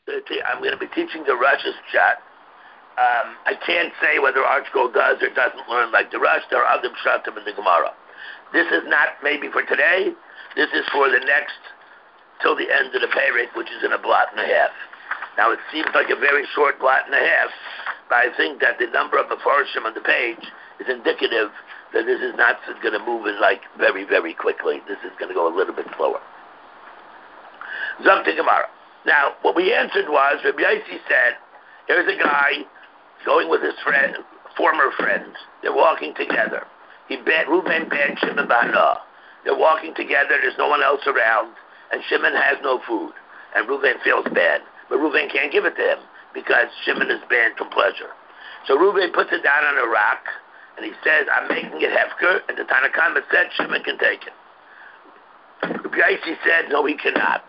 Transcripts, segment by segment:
I'm going to be teaching the Rush's chat. I can't say whether ArtScroll does or doesn't learn like the Rush. There are other pshatim in the Gemara. This is not maybe for today. This is for the next, till the end of the Perek, which is in a blot and a half. Now it seems like a very short blot and a half, but I think that the number of Mefarshim on the page is indicative that this is not going to move in like very, very quickly. This is going to go a little bit slower. Zok to Gemara. Now, what we answered was, Rabbi Yossi said, here's a guy going with his friend, former friends. They're walking together. Reuben banned Shimon Ba'ana. They're walking together. There's no one else around, and Shimon has no food. And Reuben feels bad, but Reuben can't give it to him because Shimon is banned from pleasure. So Reuben puts it down on a rock, and he says, "I'm making it hefker." And the Tanakhama said, "Shimon can take it." Rabbi Yossi said, "No, he cannot."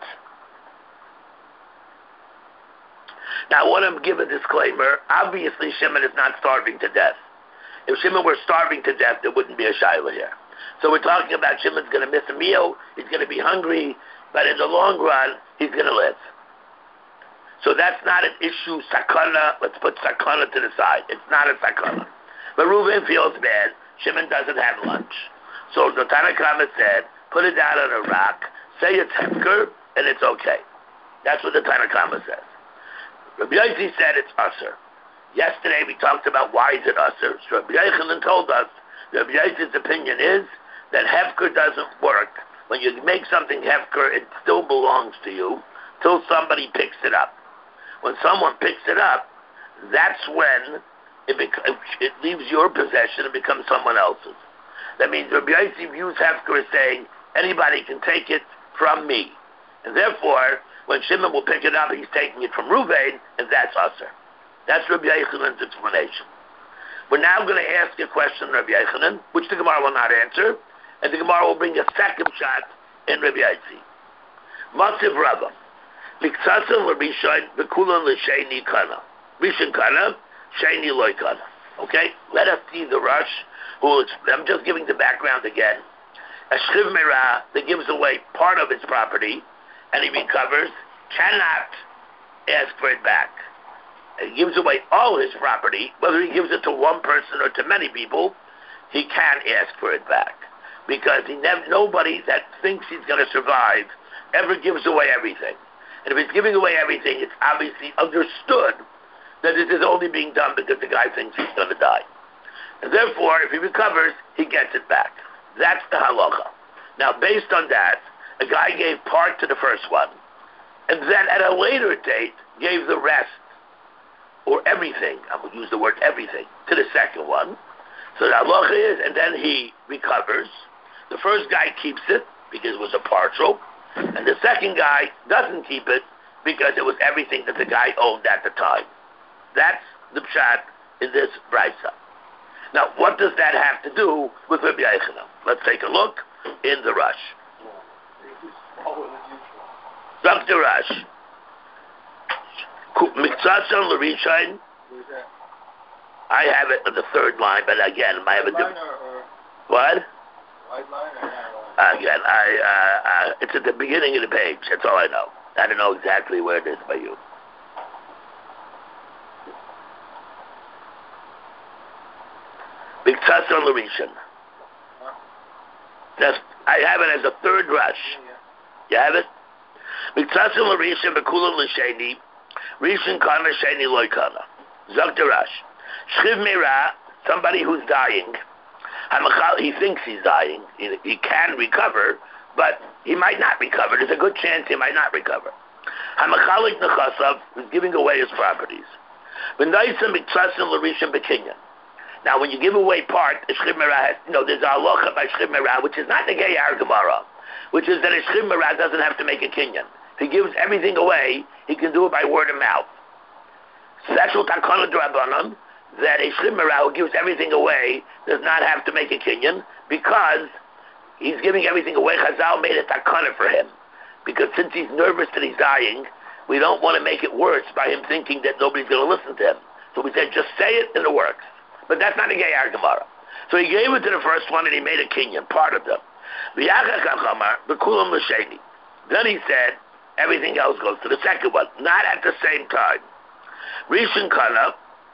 Now, I want to give a disclaimer. Obviously, Shimon is not starving to death. If Shimon were starving to death, there wouldn't be a shaila here. So we're talking about Shimon's going to miss a meal, he's going to be hungry, but in the long run, he's going to live. So that's not an issue, sakana. Let's put sakana to the side. It's not a sakana. But Reuven feels bad. Shimon doesn't have lunch. So the Tanakhama said, put it down on a rock, say it's hefker, and it's okay. That's what the Tanakhama says. Rabbi Yossi said it's usher. Yesterday we talked about why is it usher. So Rabbi Yochanan told us Rabbi Yossi's opinion is that hefker doesn't work. When you make something hefker, it still belongs to you till somebody picks it up. When someone picks it up, that's when it leaves your possession and becomes someone else's. That means Rabbi Yossi views hefker as saying anybody can take it from me, and therefore when Shimon will pick it up, he's taking it from Reuven, and that's usher. That's Rabbi Yochanan's explanation. We're now going to ask a question, Rabbi Yochanan, which the Gemara will not answer, and the Gemara will bring a second shot in Rabbi Yossi. Matziv Rava. Miktsatsan l'rishon v'kulan l'sheni kana. Rishon kana, sheni loy kana. Okay? Let us see the Rush. I'm just giving the background again. A shchiv merah that gives away part of his property, and he recovers, cannot ask for it back. He gives away all his property, whether he gives it to one person or to many people, he can't ask for it back. Because nobody that thinks he's going to survive ever gives away everything. And if he's giving away everything, it's obviously understood that it is only being done because the guy thinks he's going to die. And therefore, if he recovers, he gets it back. That's the halacha. Now, based on that, a guy gave part to the first one, and then at a later date gave the rest, or everything, I'm going to use the word everything, to the second one. So the halacha is, and then he recovers. The first guy keeps it because it was a partial, and the second guy doesn't keep it because it was everything that the guy owned at the time. That's the pshat in this brisa. Now, what does that have to do with Rabbi Yochanan? Let's take a look in the Rush. Dr. Rush. Miktsatsan l'rishon. I have it on the third line, but again, I have a different. What? Again, it's at the beginning of the page. That's all I know. I don't know exactly where it is by you. Miktsatsan l'rishon. I have it as a third Rush. You have it? Miktsatsan l'rishon v'kulan l'sheni. Rishon kana sheni loy kana. Zok the Rush. Shchiv merah, somebody who's dying. He thinks he's dying. He can recover, but he might not recover. There's a good chance he might not recover. Hamachalik nechasav is giving away his properties. V'naisa miktsatsan l'rishon b'kinyan. Now, when you give away part, a shchiv merah, there's a halacha by shchiv merah, which is not the Gei Gemara, which is that a shchiv merah doesn't have to make a kinyan. If he gives everything away, he can do it by word of mouth. Special takana d'Rabbanan, that a shchiv merah who gives everything away does not have to make a kinyan, because he's giving everything away. Chazal made a takana for him. Because since he's nervous that he's dying, we don't want to make it worse by him thinking that nobody's going to listen to him. So we said, just say it and it works. But that's not a Gei Gemara. So he gave it to the first one and he made a kinyan, part of them. Then he said, everything else goes to the second one, not at the same time. Rishon Kana,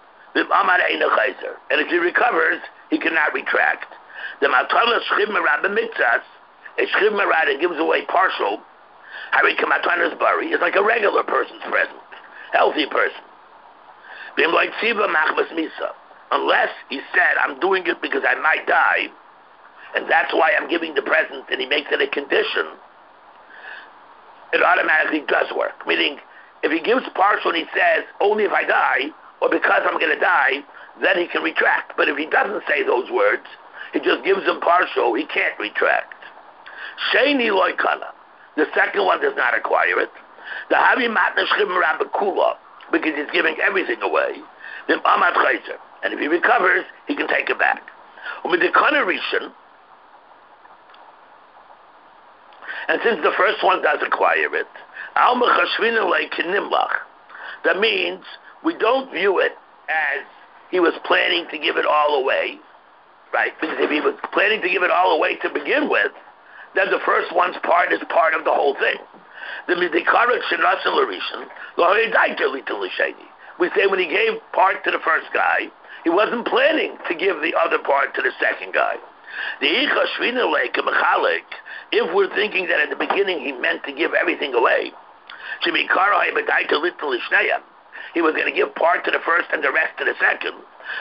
and if he recovers, he cannot retract. The Matana Shchiv Merad b'mitzas, a Shchiv Merad and gives away partial, Hari Kamatana's bari, is like a regular person's present, healthy person. Unless he said, I'm doing it because I might die, and that's why I'm giving the present, and he makes it a condition, it automatically does work. Meaning, if he gives partial and he says, only if I die, or because I'm going to die, then he can retract. But if he doesn't say those words, he just gives them partial, he can't retract. Sheni loikana. The second one does not acquire it. The Havi Matna Shchim Rabakula, because he's giving everything away. Then Amad Chayzer. And if he recovers, he can take it back. With the Rishon, and since the first one does acquire it, that means we don't view it as he was planning to give it all away, right? Because if he was planning to give it all away to begin with, then the first one's part is part of the whole thing. We say when he gave part to the first guy, he wasn't planning to give the other part to the second guy. If we're thinking that at the beginning he meant to give everything away, he was going to give part to the first and the rest to the second,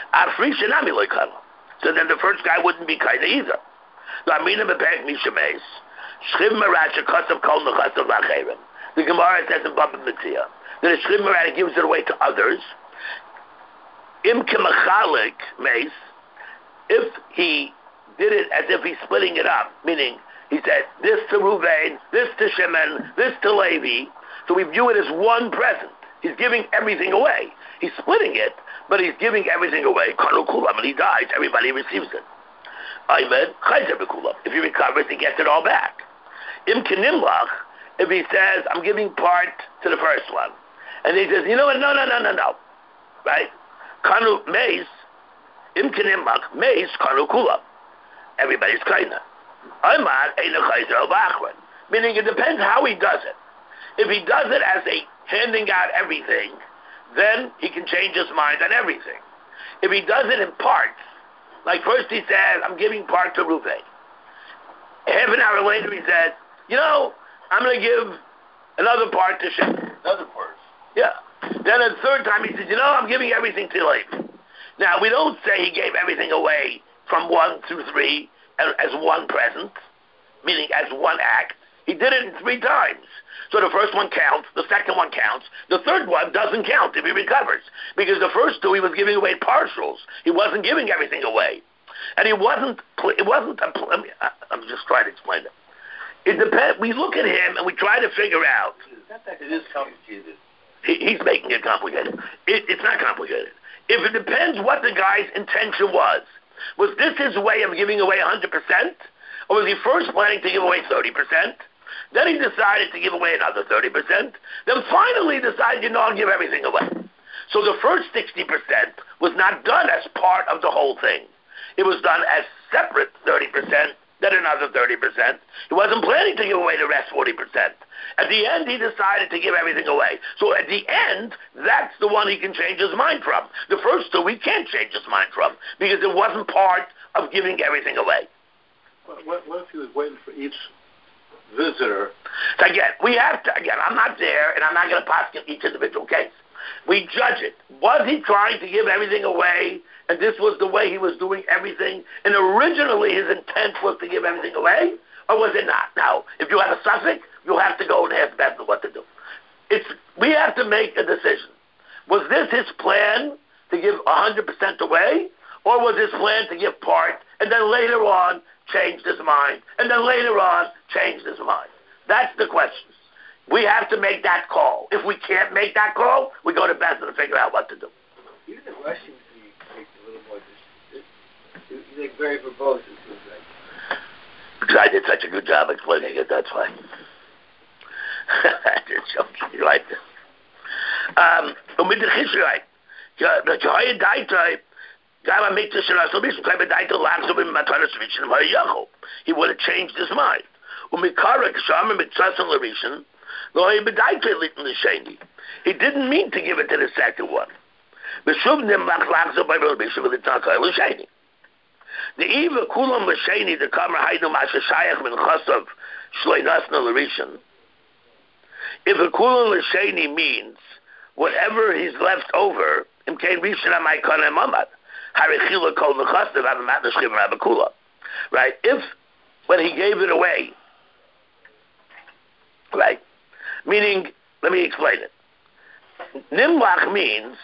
so then the first guy wouldn't be kind either. The Gemara says in Baba Metzia that a Shchiv Merad gives it away to others. If he did it as if he's splitting it up, meaning he said this to Ruvain, this to Shimon, this to Levi, so we view it as one present. He's giving everything away. He's splitting it, but he's giving everything away. When he dies, everybody receives it. If he recovers, he gets it all back. If he says, I'm giving part to the first one, and he says, you know what, no. Right? Kanu meis, imkinimach, meis, kanu kula. Everybody's kaina. Meaning it depends how he does it. If he does it as a handing out everything, then he can change his mind on everything. If he does it in parts, like first he says, I'm giving part to Reuven. Half an hour later he says, you know, I'm going to give another part to Shimon. Another part. Yeah. Then the third time he says, you know, I'm giving everything to Levi. Now, we don't say he gave everything away from 1 through 3 as one present, meaning as one act. He did it in 3 times. So the first one counts, the second one counts, the third one doesn't count if he recovers. Because the first 2 he was giving away partials. He wasn't giving everything away. And I'm just trying to explain it. It depends. We look at him and we try to figure out. It is complicated. He's making it complicated. It's not complicated. If it depends what the guy's intention was this his way of giving away 100%? Or was he first planning to give away 30%? Then he decided to give away another 30%. Then finally decided, I'll give everything away. So the first 60% was not done as part of the whole thing. It was done as separate 30%, then another 30%. He wasn't planning to give away the rest 40%. At the end, he decided to give everything away. So at the end, that's the one he can change his mind from. The first 2 he can't change his mind from because it wasn't part of giving everything away. What if he was waiting for each visitor? So again, I'm not there, and I'm not going to prosecute each individual case. We judge it. Was he trying to give everything away, and this was the way he was doing everything, and originally his intent was to give everything away, or was it not? Now, if you have a suffix, you'll have to go and ask Bethel what to do. We have to make a decision. Was this his plan to give 100% away, or was his plan to give part, and then later on changed his mind, and then later on changed his mind? That's the question. We have to make that call. If we can't make that call, we go to Bethel to figure out what to do. Even the Russians make a little more. They're very verbose. Because I did such a good job explaining it, that's why. Just joking. You like this? With the Chishrai, he would have changed his mind. He didn't mean to give it to the second one. The Eva Kulam Lashani, the Kamar Hainu Masha Shayach Min Chasav Shloinasna Larishan. If a Kulam Lashani means whatever he's left over, right? If when he gave it away, right? Meaning, let me explain it. Nimlach means,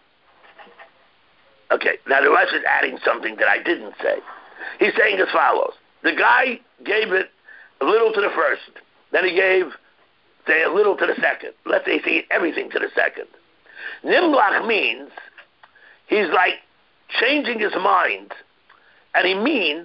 okay, now the Rush is adding something that I didn't say. He's saying as follows. The guy gave it a little to the first, then he gave, say, a little to the second. Let's say he gave everything to the second. Nimlach means he's like changing his mind, and he means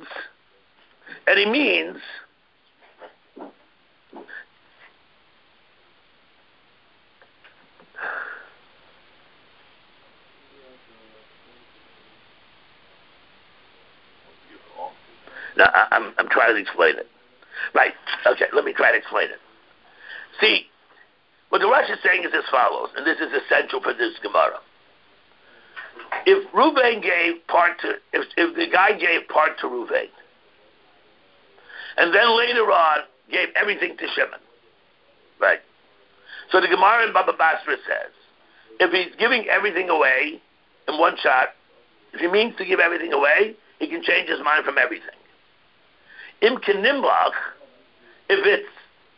now I'm trying to explain it. Right, okay, let me try to explain it. See, what the Rush is saying is as follows, and this is essential for this Gemara. If Reuven gave part to, if the guy gave part to Reuven, and then later on gave everything to Shimon, right? So the Gemara in Baba Basra says, if he's giving everything away in one shot, if he means to give everything away, he can change his mind from everything. Imken Nimlach, if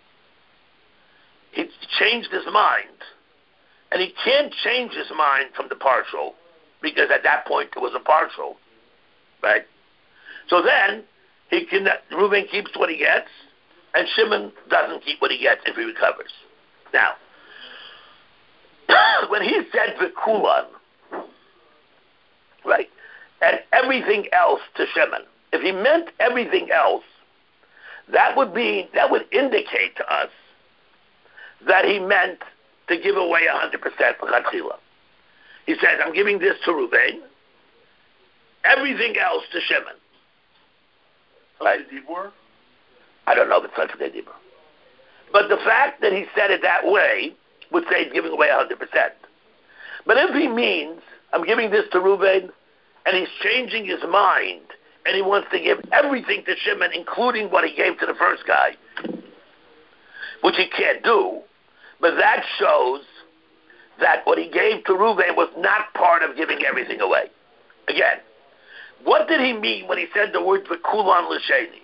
he's changed his mind, and he can't change his mind from the partial, because at that point it was a partial, right? So then Reuven keeps what he gets, and Shimon doesn't keep what he gets if he recovers. Now, when he said V'kulan, right, and everything else to Shimon, if he meant everything else, that would indicate to us that he meant to give away 100% for Chatzila. He says, I'm giving this to Reuven, everything else to Shimon. Right? I don't know if it's such a Dibur. But the fact that he said it that way would say he's giving away 100%. But if he means, I'm giving this to Reuven, and he's changing his mind, and he wants to give everything to Shimon, including what he gave to the first guy, which he can't do, but that shows that what he gave to Reuven was not part of giving everything away. Again, what did he mean when he said the word V'kulan L'sheni?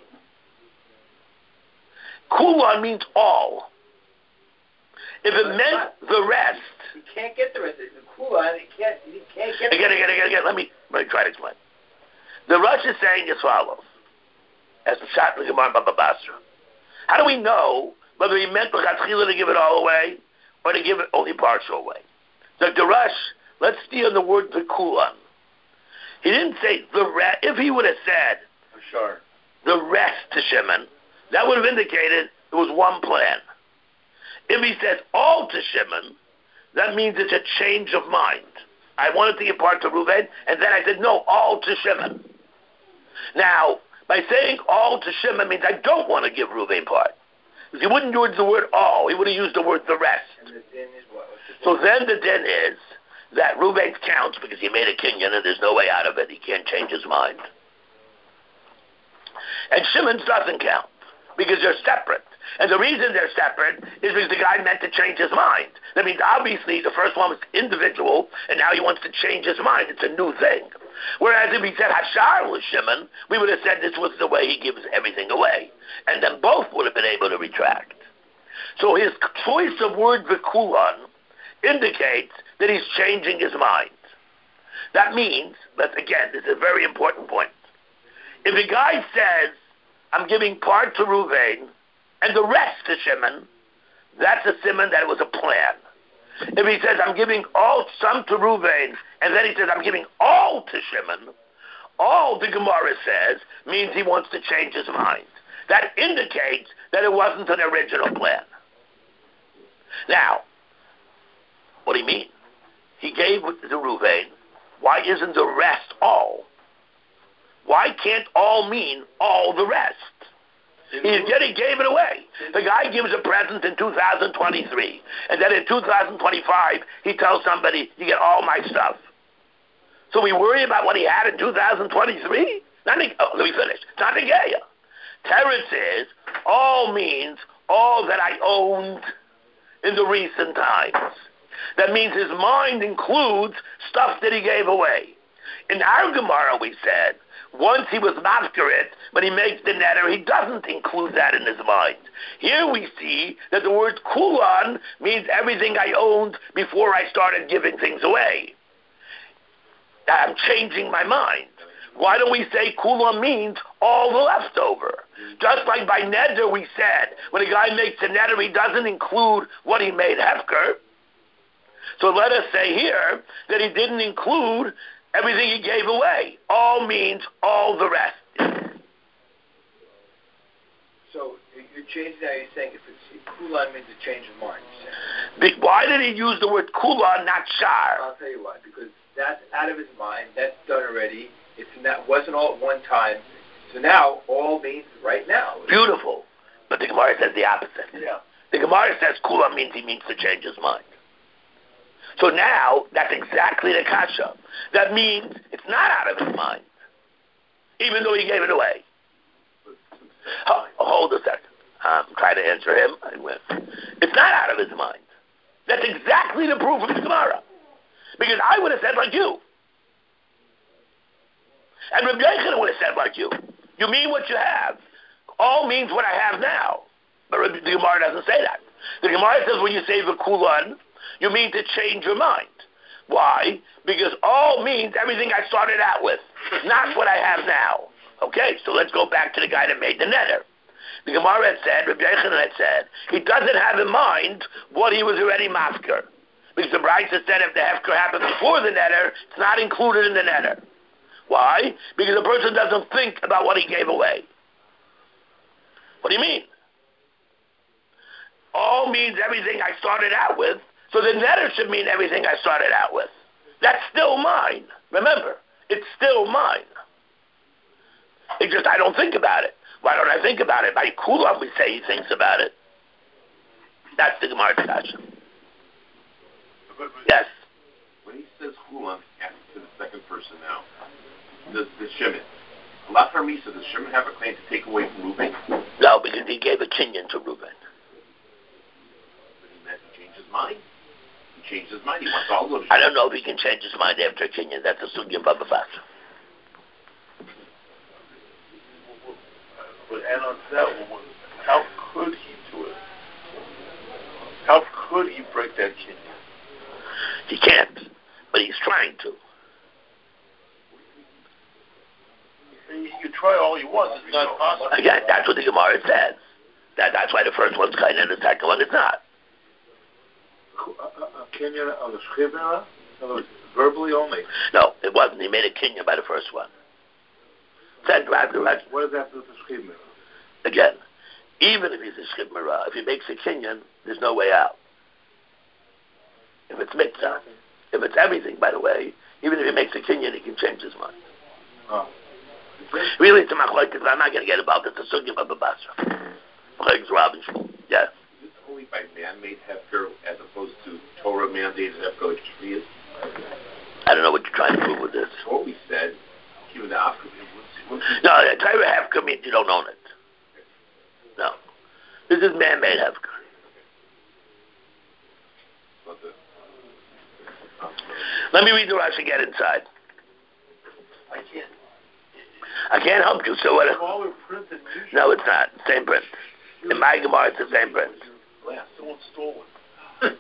Kulan means all. If it meant the rest... He can't get the rest. The Kulan, he can't get Again, let me try to explain. The Rush is saying as follows, as the shot in the Gemara Baba Basra. How do we know whether he meant L'chatchila to give it all away, or to give it only partial away? So the Rush, let's steal the word V'kulan. He didn't say the rest. If he would have said the rest to Shimon, that would have indicated it was one plan. If he says all to Shimon, that means it's a change of mind. I wanted to give part to Reuven, and then I said, no, all to Shimon. Now, by saying all to Shimon means I don't want to give Reuven part. Because he wouldn't use the word all, he would have used the word the rest. And the din is what? So then the din is that Reuven counts because he made a kinyan and there's no way out of it. He can't change his mind. And Shimon's doesn't count because they're separate. And the reason they're separate is because the guy meant to change his mind. That means obviously the first one was individual and now he wants to change his mind. It's a new thing. Whereas if he said Hashar was Shimon, we would have said this was the way he gives everything away. And then both would have been able to retract. So his choice of word V'kulan indicates that he's changing his mind. That means, again, this is a very important point. If a guy says, I'm giving part to Reuven and the rest to Shimon, that's a simon that it was a plan. If he says, I'm giving some to Reuven, and then he says, I'm giving all to Shimon, all the Gemara says means he wants to change his mind. That indicates that it wasn't an original plan. Now, what do you mean? He gave to Reuven. Why isn't the rest all? Why can't all mean all the rest? He gave it away. The guy gives a present in 2023, and then in 2025, he tells somebody, you get all my stuff. So we worry about what he had in 2023? Let me finish. It's not the Geya. Teretz is, all means all that I owned in the recent times. That means his mind includes stuff that he gave away. In our Gemara, we said, once he was mafkarit, when he makes the netter, he doesn't include that in his mind. Here we see that the word kulan means everything I owned before I started giving things away. I'm changing my mind. Why don't we say kulan means all the leftover? Just like by neder we said, when a guy makes a neder, he doesn't include what he made hefker. So let us say here that he didn't include everything he gave away. All means all the rest. So you're changing now. You're saying if kulan means a change of mind. Why did he use the word kulan, not shar? I'll tell you why. Because that's out of his mind. That's done already. That wasn't all at one time. So now all means right now. Beautiful. But the Gemara says the opposite. Yeah. The Gemara says kulan means he means to change his mind. So now, that's exactly the kasha. That means it's not out of his mind, even though he gave it away. Hold a second. I'm trying to answer him. It's not out of his mind. That's exactly the proof of the Gemara. Because I would have said like you. And Rabbi Yochanan would have said like you. You mean what you have. All means what I have now. But the Gemara doesn't say that. The Gemara says when you say the kulan, you mean to change your mind. Why? Because all means everything I started out with, not what I have now. Okay, so let's go back to the guy that made the neder. The Gemara had said, Rabbi Yochanan had said, he doesn't have in mind what he was already mafker. Because the Brisa said if the hefker happened before the neder, it's not included in the neder. Why? Because the person doesn't think about what he gave away. What do you mean? All means everything I started out with. So the neder should mean everything I started out with. That's still mine. Remember, it's still mine. It's just I don't think about it. Why don't I think about it? By kulam we say he thinks about it. That's the Gemara's kasha. Yes. When he says kulam, asks to the second person now, the Shimon. Allah Misa, does Shimon have a claim to take away from Reuben? No, because he gave a kinyan to Reuben. But he meant to change his mind. He changed his mind. He wants all those. I don't know if he can change his mind after a kinyan. That's a sugya baba basra. But add on to that, how could he do it? How could he break that kinyan? He can't, but he's trying to. He could try all he wants. It's not possible. Again, that's what the Gemara says. That's why the first one's kind and the second one is not. A kinyan on the Scribnera? In other words, verbally only? No, it wasn't. He made a kinyan by the first one. Said right. What does that do to Scribnera? Again, even if he's a Scribnera, if he makes a kinyan, there's no way out. If it's mitzvah, if it's everything, by the way, even if he makes a kinyan, he can change his mind. Oh. Really, it's a machlokes, but I'm not going to get involved. It's a sugya baba basra. Machlokes Rav and Shmuel. Yes. Is this only by man-made hefker as opposed to Torah mandated hefker like Shvi is? I don't know what you're trying to prove with this. What we said, even the after. No, Torah hefker means you don't own it. No. This is man-made hefker. Let me read the Rashi again inside. I can't help you, so what? No, it's not. Same print. In my Gemara, it's the same print. Someone stole it.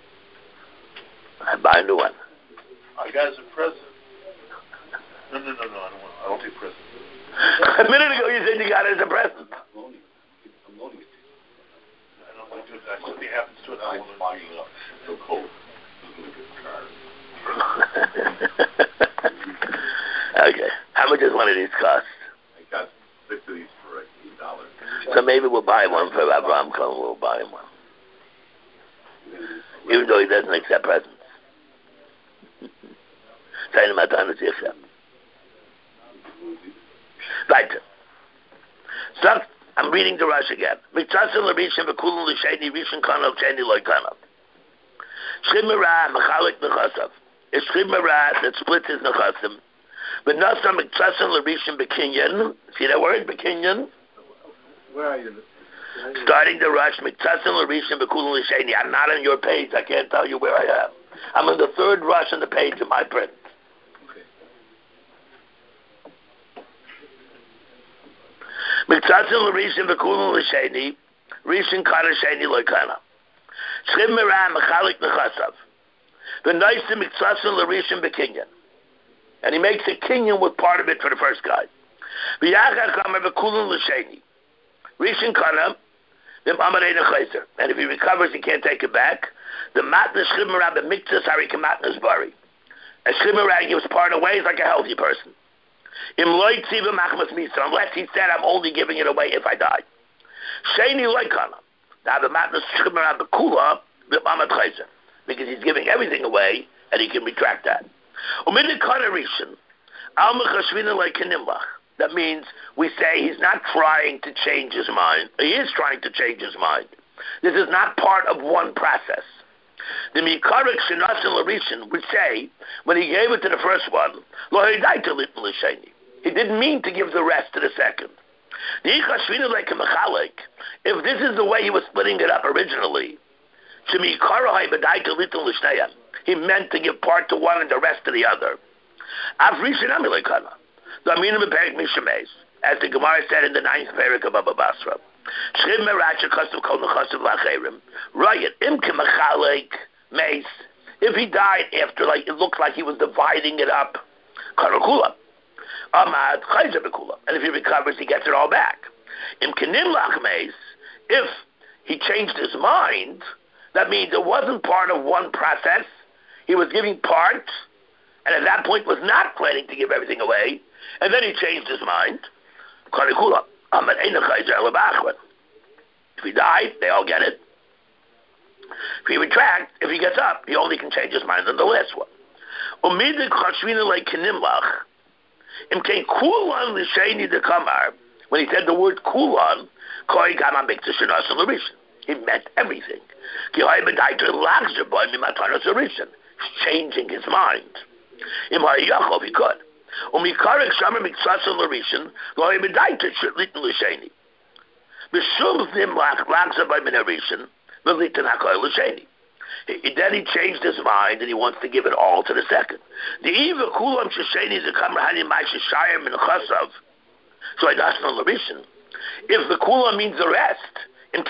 I buy a new one. I got it as a present. No, I don't take presents. A minute ago, you said you got it as a present. I'm loaning it to you. I don't want to do that. Something happens to it. I'm fogging up. So cold. Okay. How much does one of these cost? I got 6 of these for $8. So maybe we'll buy one for Abraham Cohen. We'll buy him one. Even though he doesn't accept presents. Saying him at the accept. Right. I'm reading the Rush again. Miktasim l'rishon v'kulun l'sheni rishon kana l'sheni loy kana. Shchib merah mechalik nechasav. It's shchib merah that splits his nechasim. But nasa miktasim l'rishon b'kinyan. See that word, b'kinyan? Where are you? Starting the Rush, miktasim l'rishon v'kulun l'sheni. I'm not on your page. I can't tell you where I am. I'm on the third Rush on the page of my print. Miktasim l'rishon v'kulun l'sheni rishon kana sheni loy kana. Shchib merah mechalik nechasav. V'naisim miktasim l'rishon b'kinyan. And he makes a kinyan with part of it for the first guy. V'yachar kamer v'kulun l'sheni rishon kana v'mamarei nechayzer. And if he recovers, he can't take it back. The matnas shchib merah b'miktas harik matnas bari. And shchib merah gives part away is like a healthy person. Unless he said, I'm only giving it away if I die. Sheni loikana. Now the matnas shchib merah b'kula v'mamad chayzer. Because he's giving everything away, and he can retract that. That means we say he's not trying to change his mind. He is trying to change his mind. This is not part of one process. The Mikarik Shinasin Larishan would say, when he gave it to the first one, he didn't mean to give the rest to the second. If this is the way he was splitting it up originally, he meant to give part to one and the rest to the other. As the Gemara said in the 9th parak of Baba Basra. If he died after, like it looked like he was dividing it up, and if he recovers, he gets it all back. If he changed his mind, that means it wasn't part of one process. He was giving part, and at that point was not planning to give everything away, and then he changed his mind. If he died, they all get it. If he retracts, if he gets up, he only can change his mind on the last one. When he said the word kulan, he meant everything. He's changing his mind. If he could. Then he changed his mind and he wants to give it all to the second. If the kulam means the rest,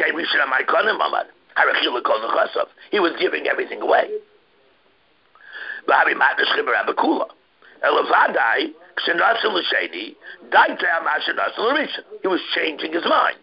he was giving everything away. He was changing his mind.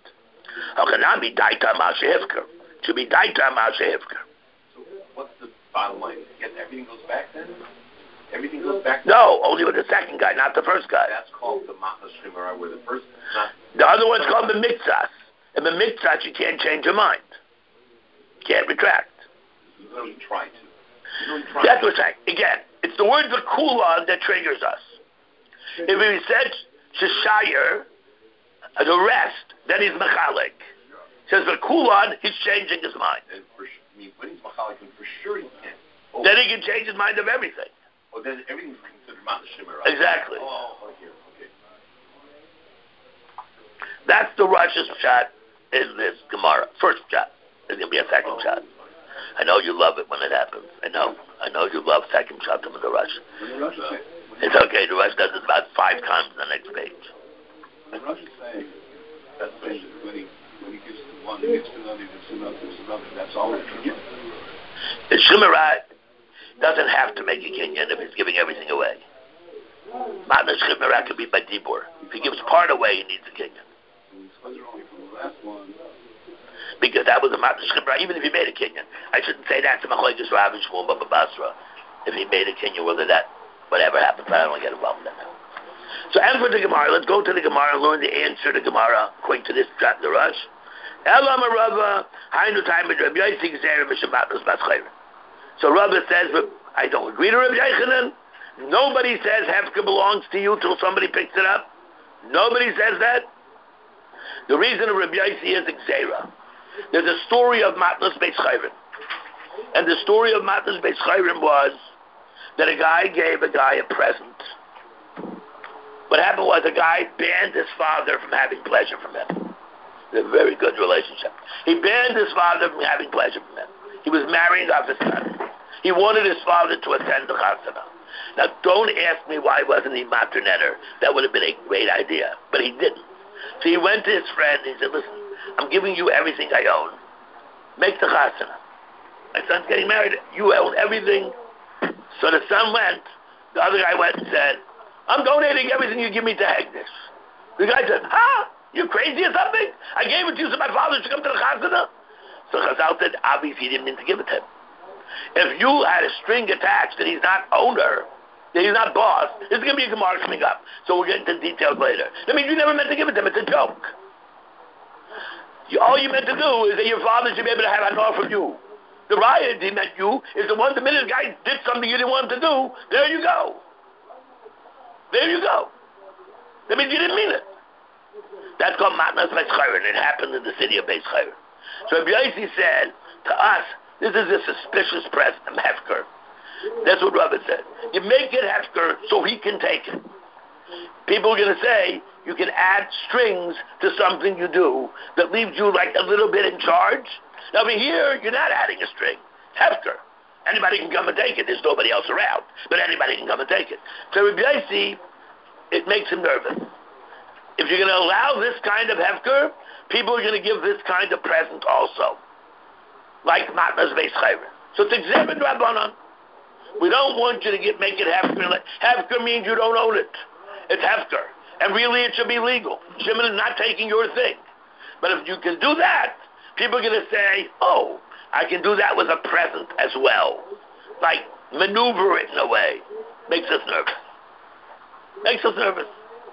To be daita ma'ashehivker. So what's the bottom line? Everything goes back then? Everything goes back? No, only with the second guy, not the first guy. That's called the matnas shemara, where the first not. The other one's called the miktsas. And the miktsas, you can't change your mind. You can't retract. You don't even try to. That's what I'm saying. Again, it's the word v'kulan that triggers us. If he said sheshayir, the rest, then he's mechalik. Says v'kulan, he's changing his mind. And when he's mechalik, for sure he can. Oh. Then he can change his mind of everything. Oh, then everything's considered matnas shemara. Exactly. Oh, okay. That's the Rosh's shot in this Gemara. First shot. There's going to be a second shot. I know you love it when it happens. I know you love second shot with the Rosh. It's okay. The Rosh does it about 5 times on the next page. The Rosh is saying that when he gives to one, he gives to another, he gives to another, that's all it's true. The Shemarah doesn't have to make a kinyan if he's giving everything away. Matnas Shemarah could be by Dibur. If he gives part away, he needs a kinyan. Because that was a matnas Shemarah, even if he made a kinyan. I shouldn't say that to Machlokes Rav and Shmuel Baba Basra. If he made a kinyan, whether that, whatever happens, I don't want to get involved in that now. So, and for the Gemara, let's go to the Gemara and learn the answer to the Gemara according to this shot in the Rush. So Rava says, I don't agree to Rabbi Yochanan. Nobody says Hefka belongs to you till somebody picks it up. Nobody says that. The reason of Rabbi Yossi is Xera. There's a story of Matnas Beis Chayrin. And the story of Matnas Beis Chayrin was that a guy gave a guy a present. What happened was a guy banned his father from having pleasure from him. A very good relationship. He banned his father from having pleasure from him. He was marrying off his son. He wanted his father to attend the chasana. Now, don't ask me why wasn't he matronetter. That would have been a great idea, but he didn't. So he went to his friend and he said, listen, I'm giving you everything I own. Make the chasana. My son's getting married. You own everything. So the son went. The other guy went and said, I'm donating everything you give me to Hegdish. The guy said, you crazy or something? I gave it to you so my father should come to the chasana. So Chazal said, obviously he didn't mean to give it to him. If you had a string attached that he's not owner, that he's not boss, there's going to be a Gemara coming up. So we'll get into details later. That means you never meant to give it to him. It's a joke. All you meant to do is that your father should be able to have an offer from you. The riot he meant you is the one the minute the guy did something you didn't want him to do, there you go. There you go. That means you didn't mean it. That's called Matnas Beis Chayrin. It happened in the city of Beis Chayrin. So Rabbi Yossi said, to us, this is a suspicious present, a hefker. That's what Rabbi said. You make it hefker so he can take it. People are going to say, you can add strings to something you do that leaves you like a little bit in charge. Now over here, you're not adding a string. Hefker. Anybody can come and take it. There's nobody else around. But anybody can come and take it. So Rabbi Yossi, it makes him nervous. If you're going to allow this kind of hefker, people are going to give this kind of present also. Like Matnas Beis Chayrin. So it's Xera D'Rabbanan. We don't want you to make it hefker. Hefker means you don't own it. It's hefker. And really it should be legal. Shimon is not taking your thing. But if you can do that, people are going to say, oh, I can do that with a present as well. Like, maneuver it in a way. Makes us nervous. Makes us nervous.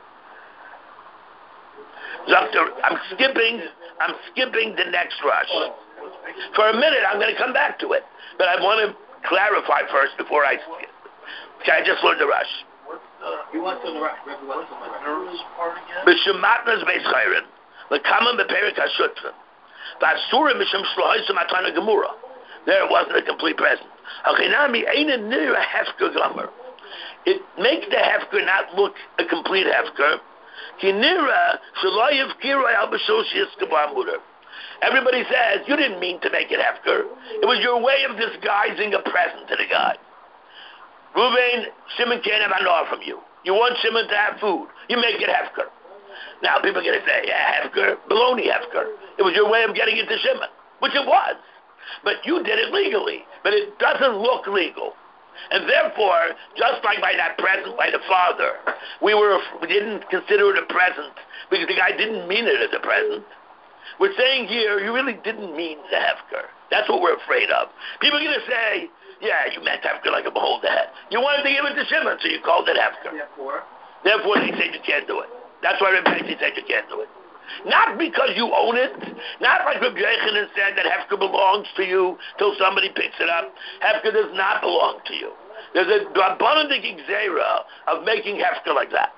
Doctor, I'm skipping the next rush. For a minute, I'm going to come back to it. But I want to clarify first before I skip. Okay, I just learned the rush. You want to the nervous part again? B'shematnas Beis Chayrin, l'kamam beperik hashutrim, v'asurim b'shem shlohosim atana gemura. There it wasn't a complete present. Hachinami eina nira hefker gomer. It makes the hefker not look a complete hefker. Ki nira shelo yivkiroi al b'shoshias kabar muter. Everybody says, you didn't mean to make it hefker. It was your way of disguising a present to the guy. Ruvain, Shimon can't have an offer from you. You want Shimon to have food. You make it hefker. Now people are going to say, yeah, hefker, baloney hefker. It was your way of getting it to Shimon, which it was. But you did it legally. But it doesn't look legal. And therefore, just like by that present by the father, we didn't consider it a present because the guy didn't mean it as a present. We're saying here, you really didn't mean the hefker. That's what we're afraid of. People are going to say, yeah, you meant hefker like a beholder head. You wanted to give it to Shimon, so you called it hefker. Therefore, they said you can't do it. That's why Rabbi Yossi said you can't do it. Not because you own it, not like Rabbi Yochanan said that hefker belongs to you till somebody picks it up. Hefker does not belong to you. There's a abundant Xera of making hefker like that.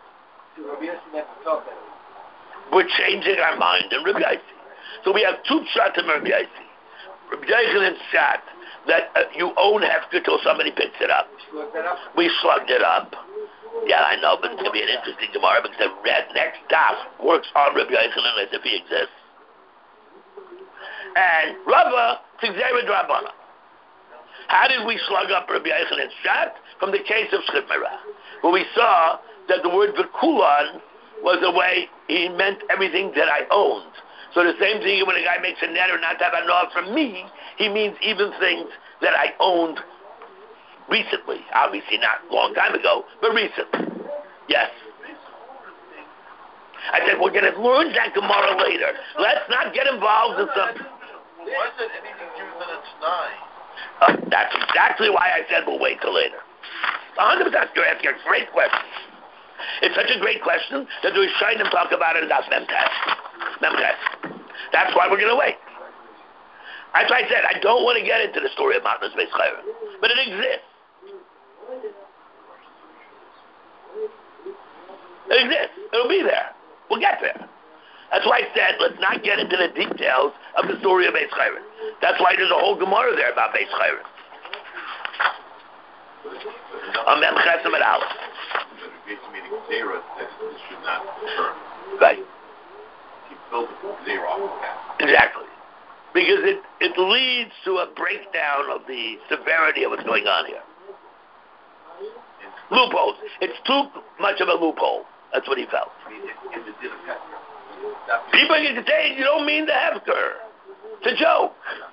We're changing our mind in Rabbi Yossi. So we have two shots in Rabbi Yossi. Rabbi Yochanan's shot that you own hefker till somebody picks it up. We slugged it up. Yeah, I know, but it's going to be an interesting Gemara because the next daf works on Rabbi Yochanan as if he exists. And Rava, it's Xera D'Rabbanan. How did we slug up Rabbi Yochanan's shot? From the case of Shchit Merah, where we saw that the word V'kulan was the way he meant everything that I owned. So the same thing when a guy makes a net or not to have a nod from me, he means even things that I owned recently. Obviously not a long time ago, but recently. Yes. I said, we're going to learn that Gemara later. Let's not get involved in something. Why is it anything given that it's 9? That's exactly why I said we'll wait till later. 100%. You're asking a great question. It's such a great question that the Rishonim talk about it in Das Memtes. That's why we're going to wait. That's why I said I don't want to get into the story of Matnas Beis Chayrin, but it exists. It exists. It'll be there. We'll get there. That's why I said let's not get into the details of the story of Beis Chayrin. That's why there's a whole Gemara there about Beis Chayrin. Mem Chesem et Aleph. Right. He built the Zera off of that. Exactly. Because it leads to a breakdown of the severity of what's going on here. Loopholes. It's too much of a loophole. That's what he felt. People get to say, you don't mean the Hefker. It's a joke.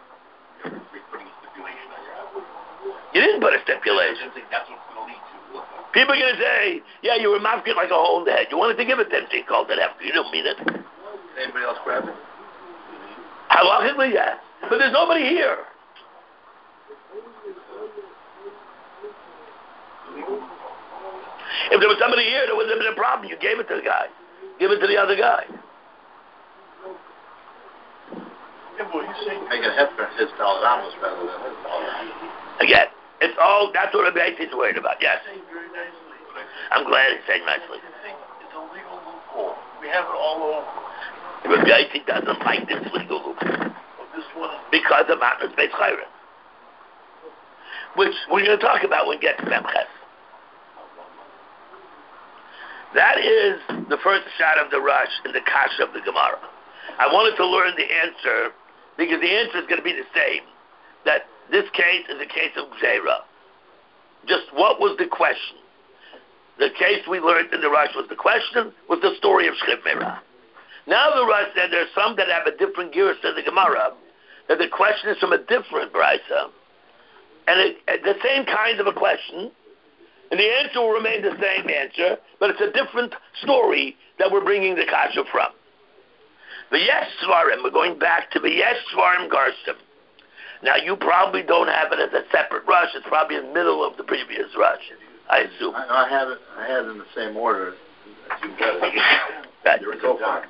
You didn't put a stipulation. People are going to say, yeah, you were mafkir like a hole in the head. You wanted to give it then, so you called it Hefker. You don't mean it. Anybody else grab it? Halachically, yes. But there's nobody here. If there was somebody here, there wouldn't have been a problem. You gave it to the guy. Give it to the other guy. Yeah, boy, you say Make it Hefker his $1 rather than his $1. Again, it's all, that's what Rabbi is worried about. Yes. saying very nicely. I'm glad he's saying nicely. It's a legal loophole. We have it all over. Rabbi doesn't like this legal loophole. This one Because of Matnas Beis Chayrin, which we're going to talk about when we get to Memches. That is the first shot of the rush in the Kasha of the Gemara. I wanted to learn the answer because the answer is going to be the same. That this case is a case of Gzeira. Just what was the question? The case we learned in the rush was the question, was the story of Shchit Meirah. Now the rush said there's some that have a different gear to the Gemara, that the question is from a different brisa, and the same kind of a question, and the answer will remain the same answer, but it's a different story that we're bringing the kasha from. V'yesh svarim, we're going back to V'yesh svarim garsim. Now you probably don't have it as a separate rush, it's probably in the middle of the previous rush, I assume. I have it in the same order as you got it. Right. So far.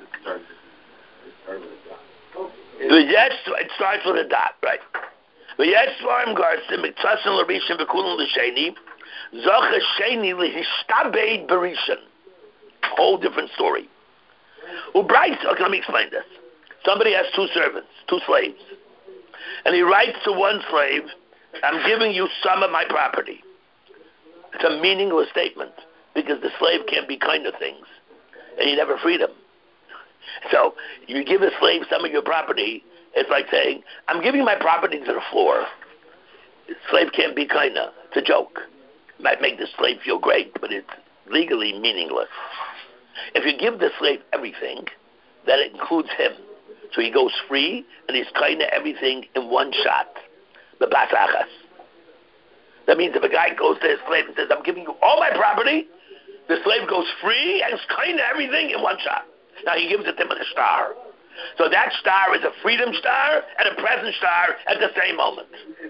It starts with a dot, right? V'yesh svarim garsim, miktasin l'rishon v'kulun l'sheni, Zocha Sheni lihishtabed berishan. Whole different story. Okay, let me explain this. Somebody has two servants, two slaves. And he writes to one slave, I'm giving you some of my property. It's a meaningless statement because the slave can't be kind of things. And you never freed him. So, you give a slave some of your property, it's like saying, I'm giving my property to the floor. The slave can't be kind of. It's a joke. Might make the slave feel great, but it's legally meaningless. If you give the slave everything, that includes him. So he goes free, and he's kind of everything in one shot. The basachas. That means if a guy goes to his slave and says, I'm giving you all my property, the slave goes free and it's kind of everything in one shot. Now he gives it to him with a star. So that star is a freedom star and a present star at the same moment.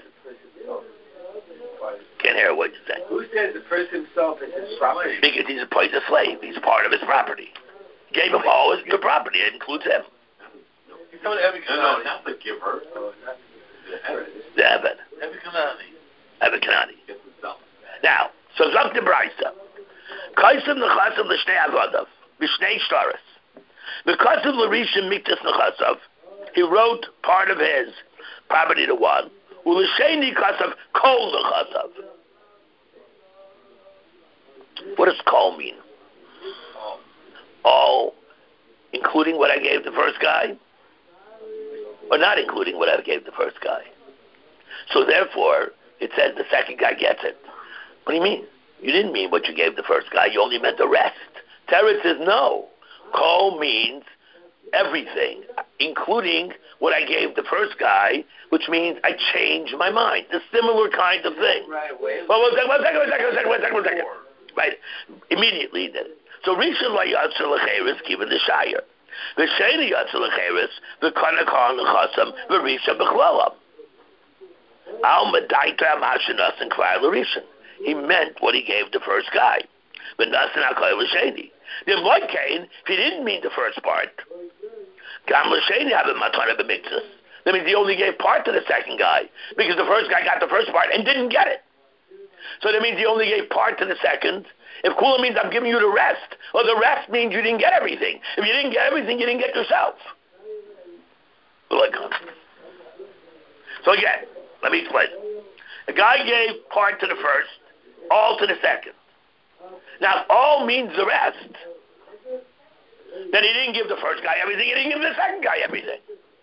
Can't hear what you're saying. Who says the person himself is his property? Because he's a slave. He's part of his property. Gave him all your property. It includes him. He's coming to Evan No, Kanani. not the giver. The Evan. Evan Kanani. Evan Kanani. Gets himself. Now, so Zok de Braisa. Kaisim nechasav l'shnei avodav. B'shnei shtaris. Because of Larishim Miktas Nechasav, he wrote part of his property to one. Ul'sheni kasav kol nechasav. What does kol mean? All, including what I gave the first guy, or not including what I gave the first guy. So therefore, it says the second guy gets it. What do you mean? You didn't mean what you gave the first guy. You only meant the rest. Teretz says no. Kol means everything, including what I gave the first guy, which means I changed my mind. A similar kind of thing. Right away. Well, one second. Right. Immediately he did it. So Rishon la yatzer l'cheres given the shire. The sheni yatzer l'cheres the kanakar l'chasam the Rishon b'chlalam. Al medaita amashinas and kvar l'Rishon. He meant what he gave the first guy. But nasan hakol l'sheni. Then what Cain, if he didn't mean the first part, Gam l'sheni have a matana b'mitzvus. That means he only gave part to the second guy because the first guy got the first part and didn't get it. So that means he only gave part to the second. If kula means I'm giving you the rest, or the rest means you didn't get everything. If you didn't get everything, you didn't get yourself. So again, let me explain. The guy gave part to the first, all to the second. Now, if all means the rest, then he didn't give the first guy everything, he didn't give the second guy everything.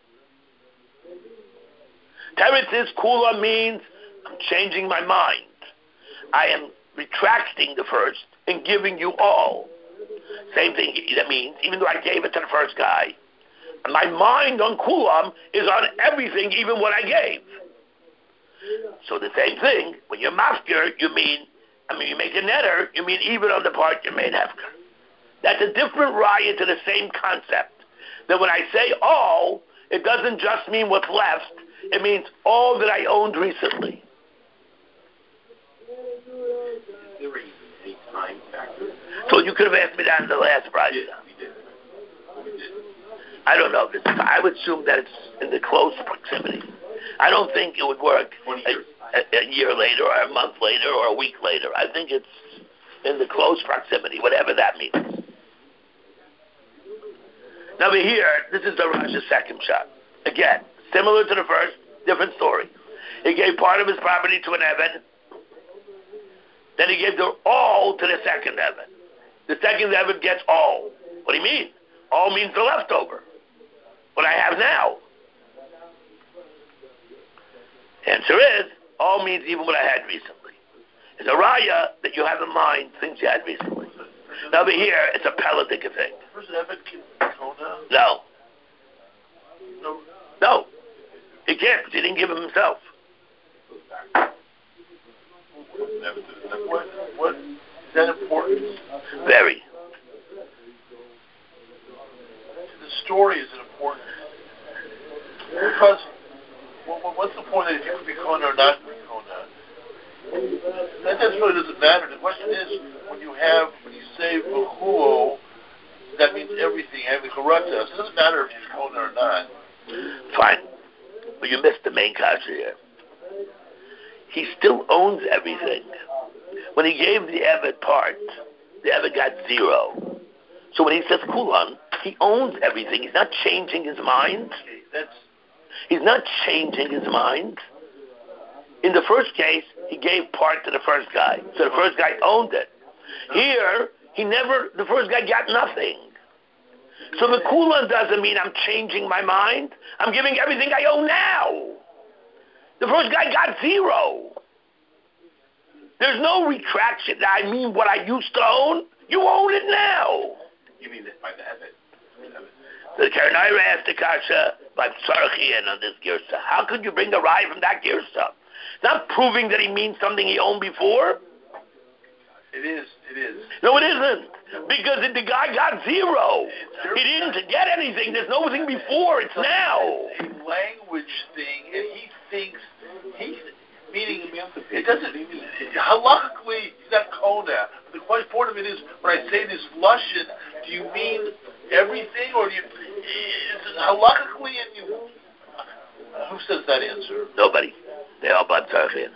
Teretz is kula means I'm changing my mind. I am retracting the first and giving you all. Same thing, that means, even though I gave it to the first guy, my mind on kulam is on everything, even what I gave. So the same thing, when you're mafker, you make a netter, you mean even on the part you made hefker. That's a different raya to the same concept. That when I say all, it doesn't just mean what's left, it means all that I owned recently. Is there a time factor? So you could have asked me that in the last raya. We did. I don't know. I would assume that it's in the close proximity. I don't think it would work 20 years. a year later or a month later or a week later. I think it's in the close proximity, whatever that means. Now over here, this is the Rasha's second shot. Again, similar to the first, different story. He gave part of his property to an Eved. Then he gave all to the second Eved. The second Eved gets all. What do you mean? All means the leftover. What I have now. Answer is, all means even what I had recently. It's a raya that you have in mind things you had recently. Now over here, it's a Pelatic thing. Was Evan Kona? No. No. No. He can't, because he didn't give him himself. What is that important? Very. The story is important. Because what's the point that if you could be Kona or not be Kona? That really doesn't matter. The question is, when you say V'chuo, that means everything, and the Karata. So it doesn't matter if he's Kona or not. Fine. But you missed the main kasha here. He still owns everything. When he gave the Eved part, the Eved got 0. So when he says Kulan, he owns everything. He's not changing his mind. He's not changing his mind. In the first case, he gave part to the first guy. So the first guy owned it. Here, the first guy got nothing. So the Kulan doesn't mean I'm changing my mind. I'm giving everything I own now. The first guy got 0. There's no retraction. I mean what I used to own. You own it now. You mean that by the Eved? So the Karanaira asked the Kasha by Tzarchian on this Girsa. How could you bring a rye from that Girsa? It's not proving that he means something he owned before. It is. No, it isn't. Because the guy got 0. He didn't get anything. There's nothing before. It's now. It's a language thing, and he thinks meaning it doesn't. Halachically, he's not Kona. The question point of it is, when I say this Lushan, do you mean everything, or do you? Is it halachically, and you? Who says that answer? Nobody. They all but Tzarchian.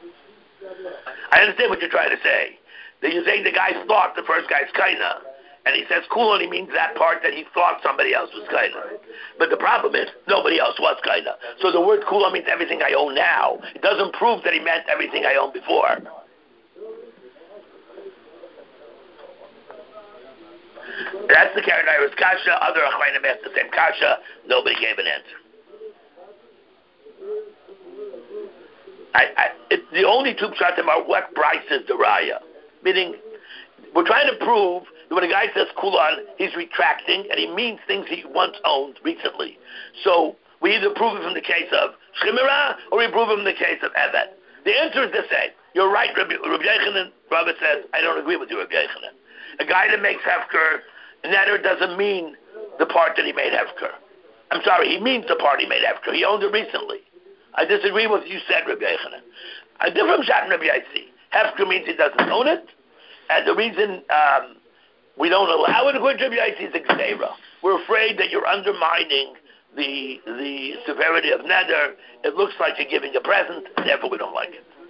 I understand what you're trying to say. That you're saying the guy thought the first guy's kaina, and he says Kulon, he means that part that he thought somebody else was kaina. But the problem is, nobody else was kaina. So the word Kulon means everything I own now. It doesn't prove that he meant everything I owned before. That's the Karanaira's kasha. Other Achreinim asked the same kasha. Nobody gave an answer. The only two pshatim are what price is the raya. Meaning, we're trying to prove that when a guy says kulan, he's retracting, and he means things he once owned recently. So, we either prove it from the case of Shemira, or we prove it from the case of Evet. The answer is the same. You're right, Rabbi Yochanan. Rabbi says, I don't agree with you, Rabbi Yochanan. A guy that makes hefker, netter doesn't mean the part that he made hefker. I'm sorry, he means the part he made hefker. He owned it recently. I disagree with what you said, Rabbi Yochanan. A different shot in Rabbi Yossi. Hefker means he doesn't own it, and the reason we don't allow it according to Rabbi Yossi is a gzeira. We're afraid that you're undermining the severity of neder. It looks like you're giving a present, therefore we don't like it.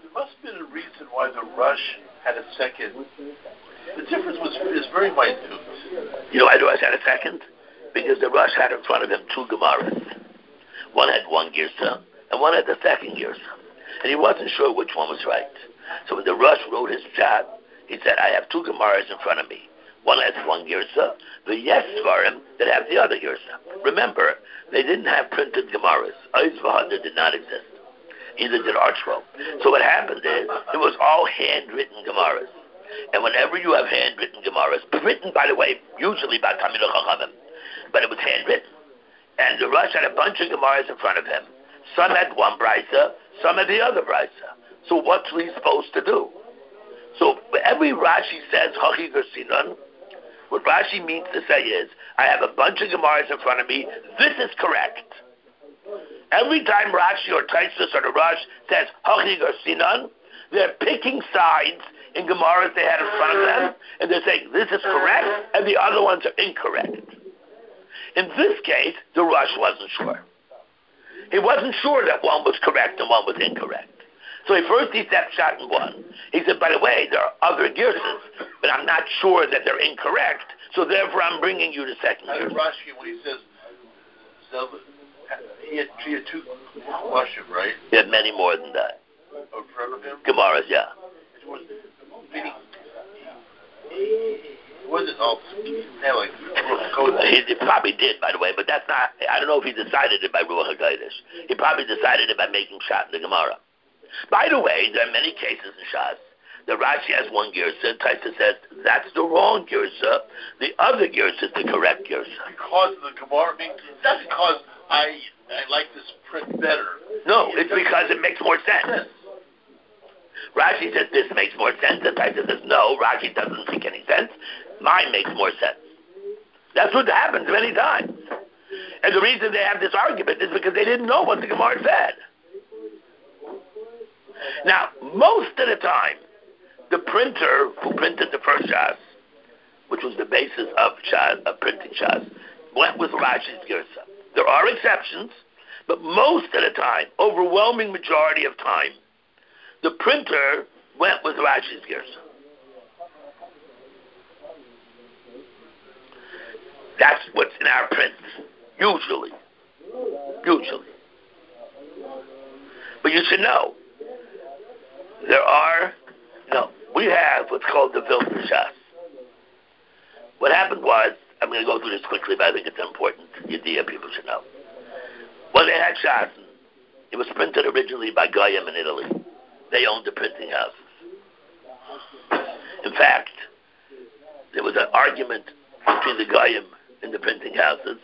there must have been a reason why the Rush had a second. The difference is very minute. You know why the Rush had a second? Because the Rush had in front of him two Gemaras. One had one Girsa, and one had the second Girsa. And he wasn't sure which one was right. So when the Rush wrote his chat, he said, I have two Gemaras in front of me. One has one Girsa, the yes Svarim that have the other Girsa. Remember, they didn't have printed Gemaras. Oz V'Hadar did not exist. Neither did Archwell. So what happened is, it was all handwritten Gemaras. And whenever you have handwritten Gemaras, written, by the way, usually by Talmidei Chachamim, but it was handwritten. And the Rush had a bunch of Gemaras in front of him. Some had one Brisa, some had the other Brisa. So what's he supposed to do? So every Rashi says, Hachi Gersinan, what Rashi means to say is, I have a bunch of Gemaras in front of me, this is correct. Every time Rashi or Taisus or the Rush says, Hachi Gersinan, they're picking sides in Gemaras they had in front of them, and they're saying, this is correct, and the other ones are incorrect. In this case, the Rush wasn't sure. He wasn't sure that one was correct and one was incorrect. So he stepped shot in one. He said, by the way, there are other Girsas, but I'm not sure that they're incorrect, so therefore I'm bringing you the second Girsa. Rashi, when he says, he had two Rushim, right? He had many more than that. In front of him? Gemaras, yeah. He wasn't all like he probably did, by the way, but that's not, I don't know if he decided it by Ruach HaKodesh. He probably decided it by making shot in the Gemara. By the way, there are many cases in Shas. The Rashi has one Girsa, Taisa says, that's the wrong Girsa. The other Girsa is the correct Girsa. Because of the Gemara, that's because I like this print better. No, it's because it makes more sense. Rashi says this makes more sense, and Taisa says no, Rashi doesn't make any sense. Mine makes more sense. That's what happens many times. And the reason they have this argument is because they didn't know what the Gemara said. Now, most of the time, the printer who printed the first Shas, which was the basis of printing Shas, went with Rashi's Girsa. There are exceptions, but most of the time, overwhelming majority of time, the printer went with Rashi's Girsa. That's what's in our prints, usually. But you should know, we have what's called the Vilna Shas. What happened was, I'm going to go through this quickly, but I think it's an important idea people should know. When they had Shas, it was printed originally by Goyim in Italy. They owned the printing houses. In fact, there was an argument between the Goyim and the printing houses.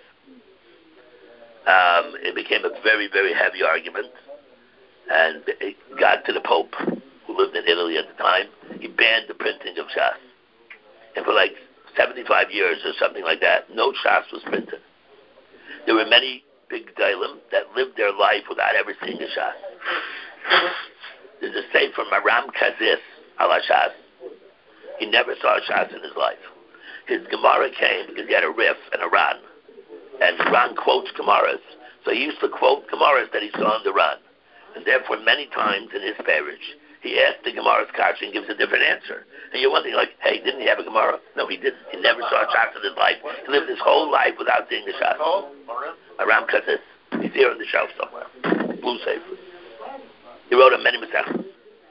It became a very, very heavy argument, and it got to the Pope, who lived in Italy at the time. He banned the printing of Shas. And for like 75 years or something like that, no Shas was printed. There were many big Geilim that lived their life without ever seeing a Shas. There's a say from Aram Kazis ala Shas. He never saw a Shas in his life. His Gemara came because he had a Rif and a Ran. And the Ran quotes Gemaras. So he used to quote Gemaras that he saw in the Ran. And therefore, many times in his parish, he asked the Gemara's kasha and gives a different answer. And you're wondering, like, hey, didn't he have a Gemara? No, he didn't. He never saw a Shas in his life. He lived his whole life without seeing a Shas. Aram Kazis. He's here on the shelf somewhere. Blue safe. He wrote on many Masechtas.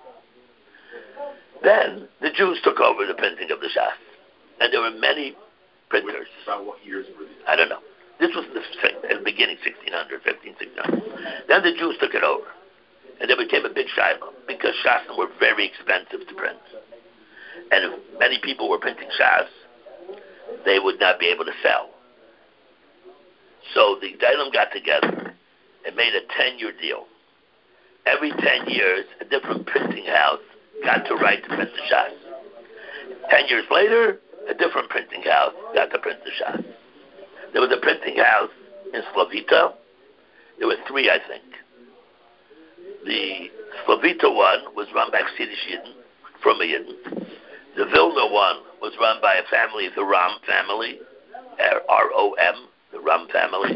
Then the Jews took over the printing of the Shas. And there were many printers. About what years were these? I don't know. This was in the beginning, 1600, 1600. Then the Jews took it over. And there became a big shiloh because Shas were very expensive to print. And if many people were printing Shas, they would not be able to sell. So the Geilim got together and made a 10-year deal. Every 10 years, a different printing house got the right to print the Shas. 10 years later, a different printing house got to print the Shas. There was a printing house in Slavita. There were three, I think. The Slavita one was run by Chassidish Yidden, from a Yidden. The Vilna one was run by a family, the Ram family, R-O-M, the Ram family.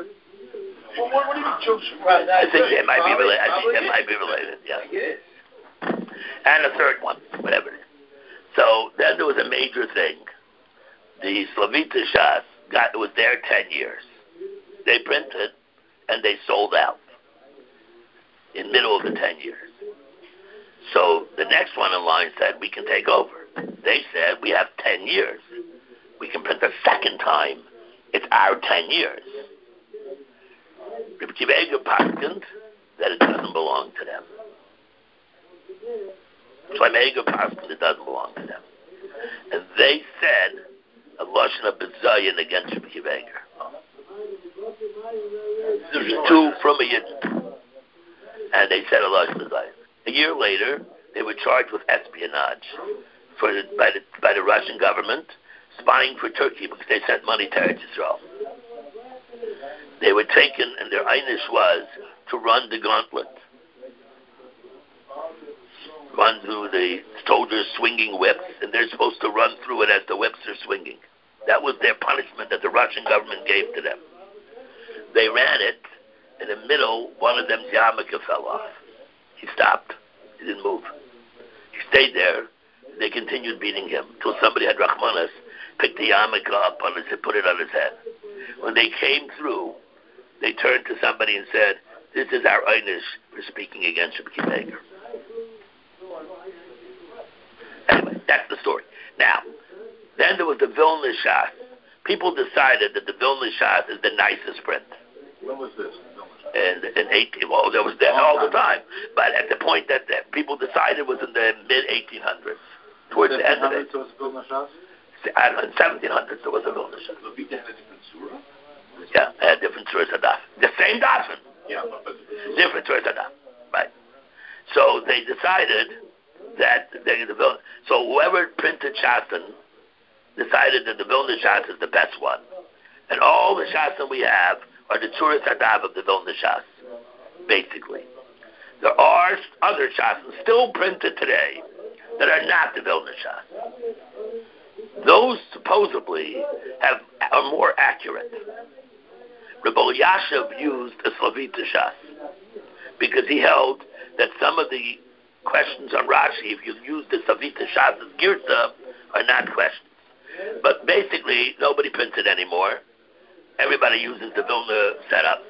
Well, what do you mean Jews? I think they might be related. Yeah. and a third one, whatever it is. So then there was a major thing. The Slavita Shas was there 10 years. They printed and they sold out in middle of the 10 years. So the next one in line said, we can take over. They said, we have 10 years. We can print the second time. It's our 10 years. Reb Akiva Eiger paskined that it doesn't belong to them. Shlomo Eiger paskined it doesn't belong to them. And they said a lashon of bezayin against Reb Akiva Eiger. There's two from a Yidden. And they said a lashon of bezayin. A year later, they were charged with espionage by the Russian government, spying for Turkey because they sent money to Eretz Yisrael. They were taken, and their einish was to run the gauntlet. Run through the soldiers swinging whips, and they're supposed to run through it as the whips are swinging. That was their punishment that the Russian government gave to them. They ran it. In the middle, one of them's yarmulke fell off. He stopped. He didn't move. He stayed there. They continued beating him until somebody had Rachmanas, picked the yarmulke up on his head, put it on his head. When they came through, they turned to somebody and said, this is our einish for speaking against Reb Akiva Eiger. Anyway, that's the story. Now, then there was the Vilna Shas. People decided that the Vilna Shas is the nicest print. When was this? In 18, well, there was that all the time. But at the point that people decided was in the mid-1800s. Towards the end of it. So it was Vilna Shas? In 1700s there was a Vilna Shas. Levita had a different surah? Yeah, it had different surahs of daf. The same dafin. Yeah, but Different surahs of daf. Right. So they decided that so whoever printed Shasan decided that the Vilna Shas is the best one. And all the Shasan we have are the Tzuras Hadav of the Vilna Shas, basically. There are other Shasan still printed today that are not the Vilna Shas. Those supposedly are more accurate. Reb Elyashiv used a Slavita Shas because he held that some of the questions on Rashi, if you use the Slavita Shas as Girta, are not questions. But basically, nobody prints it anymore. Everybody uses the Vilna setup,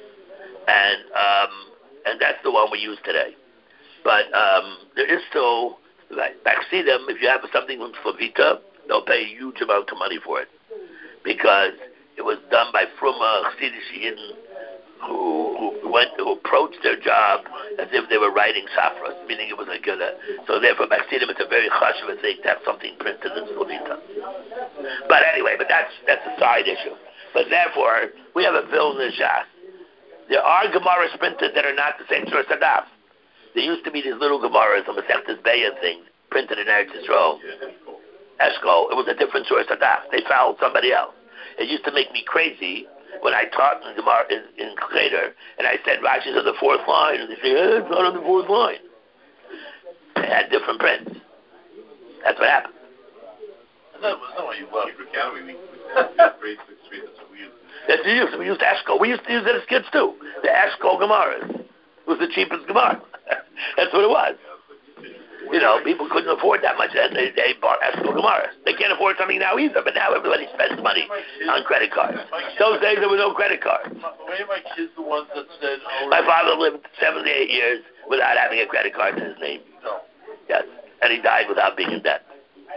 and that's the one we use today. But there is still, Baksidim, if you have something from Slavita, they'll pay a huge amount of money for it because it was done by Fruma Chassidish Yidden who approached their job as if they were writing Safras, meaning it was a good. So therefore, Baksidim, it's a very chashuv thing to have something printed in Slavita. But anyway, that's a side issue. But therefore, we have a Vilna Shas. There are Gemaras printed that are not the same source of daf. There used to be these little Gemaras on the Masechtas Beya things printed in Eretz Yisrael. Eshkol. It was a different source of daf. They fouled somebody else. It used to make me crazy when I taught in Gemara in Cheder, and I said Rashi's on the fourth line, and they say, it's not on the fourth line. They had different prints. That's what happened. That's not what you love. Hebrew Academy, we grade 6 grade, that's what we used. That's what we used. We used Eshkol. We used to use it as kids too. The Eshkol Gemaras. It was the cheapest Gemara. That's what it was. You know, people couldn't afford that much, and they bought Eshkol Gemaras. They can't afford something now either, but now everybody spends money on credit cards. Those days there were no credit cards. Why are my kids the ones that said, My father lived 78 years without having a credit card to his name. No. Yes, and he died without being in debt.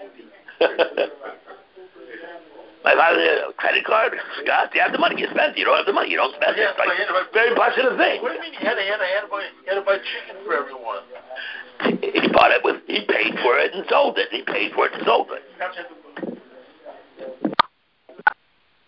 My father, credit card, Scott, you have the money, you spend it. You don't have the money, you don't spend it. It's like a very positive thing. What do you mean he had to buy chicken for everyone? He bought it he paid for it and sold it. He paid for it and sold it.